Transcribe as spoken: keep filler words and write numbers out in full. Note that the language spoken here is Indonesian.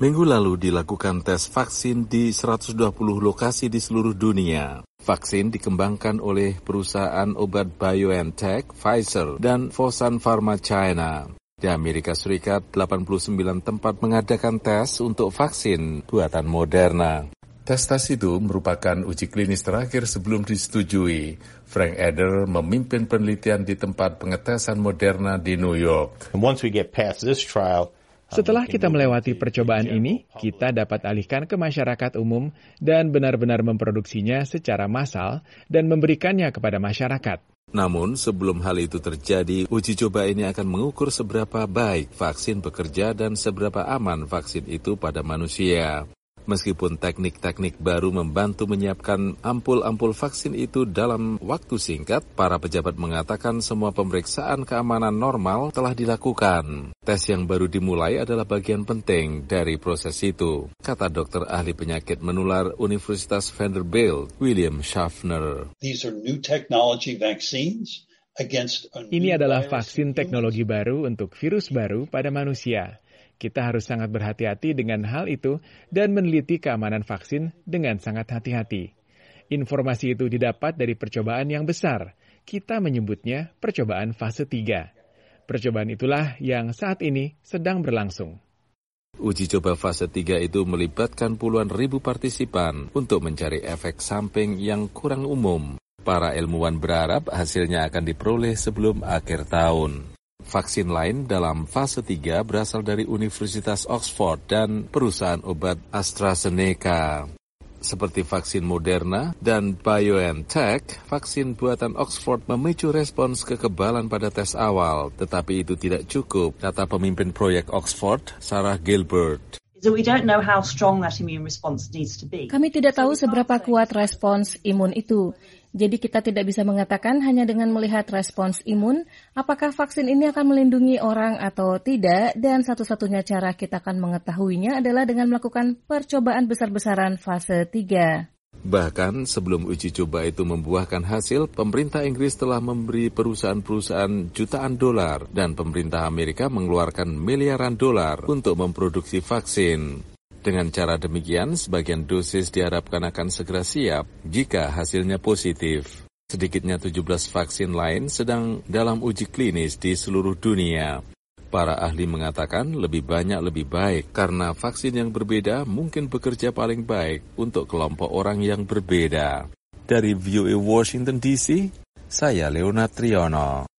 Minggu lalu dilakukan tes vaksin di seratus dua puluh lokasi di seluruh dunia. Vaksin dikembangkan oleh perusahaan obat BioNTech, Pfizer, dan Fosun Pharma China. Di Amerika Serikat, delapan puluh sembilan tempat mengadakan tes untuk vaksin buatan Moderna. Tes-tes itu merupakan uji klinis terakhir sebelum disetujui. Frank Eder memimpin penelitian di tempat pengetesan Moderna di New York. And once we get past this trial, Setelah kita melewati percobaan ini, kita dapat alihkan ke masyarakat umum dan benar-benar memproduksinya secara massal dan memberikannya kepada masyarakat. Namun, sebelum hal itu terjadi, uji coba ini akan mengukur seberapa baik vaksin bekerja dan seberapa aman vaksin itu pada manusia. Meskipun teknik-teknik baru membantu menyiapkan ampul-ampul vaksin itu dalam waktu singkat, para pejabat mengatakan semua pemeriksaan keamanan normal telah dilakukan. Tes yang baru dimulai adalah bagian penting dari proses itu, kata dokter ahli penyakit menular Universitas Vanderbilt, William Schaffner. These are new technology vaccines against a new Ini adalah virus. vaksin teknologi baru untuk virus baru pada manusia. Kita harus sangat berhati-hati dengan hal itu dan meneliti keamanan vaksin dengan sangat hati-hati. Informasi itu didapat dari percobaan yang besar. Kita menyebutnya percobaan fase tiga. Percobaan itulah yang saat ini sedang berlangsung. Uji coba fase tiga itu melibatkan puluhan ribu partisipan untuk mencari efek samping yang kurang umum. Para ilmuwan berharap hasilnya akan diperoleh sebelum akhir tahun. Vaksin lain dalam fase tiga berasal dari Universitas Oxford dan perusahaan obat AstraZeneca. Seperti vaksin Moderna dan BioNTech, vaksin buatan Oxford memicu respons kekebalan pada tes awal, tetapi itu tidak cukup, kata pemimpin proyek Oxford, Sarah Gilbert. Kami tidak tahu seberapa kuat respons imun itu. Jadi kita tidak bisa mengatakan hanya dengan melihat respons imun, apakah vaksin ini akan melindungi orang atau tidak, dan satu-satunya cara kita akan mengetahuinya adalah dengan melakukan percobaan besar-besaran fase tiga. Bahkan sebelum uji coba itu membuahkan hasil, pemerintah Inggris telah memberi perusahaan-perusahaan jutaan dolar dan pemerintah Amerika mengeluarkan miliaran dolar untuk memproduksi vaksin. Dengan cara demikian, sebagian dosis diharapkan akan segera siap jika hasilnya positif. Sedikitnya tujuh belas vaksin lain sedang dalam uji klinis di seluruh dunia. Para ahli mengatakan lebih banyak lebih baik karena vaksin yang berbeda mungkin bekerja paling baik untuk kelompok orang yang berbeda. Dari V O A Washington D C, saya Leonard Triono.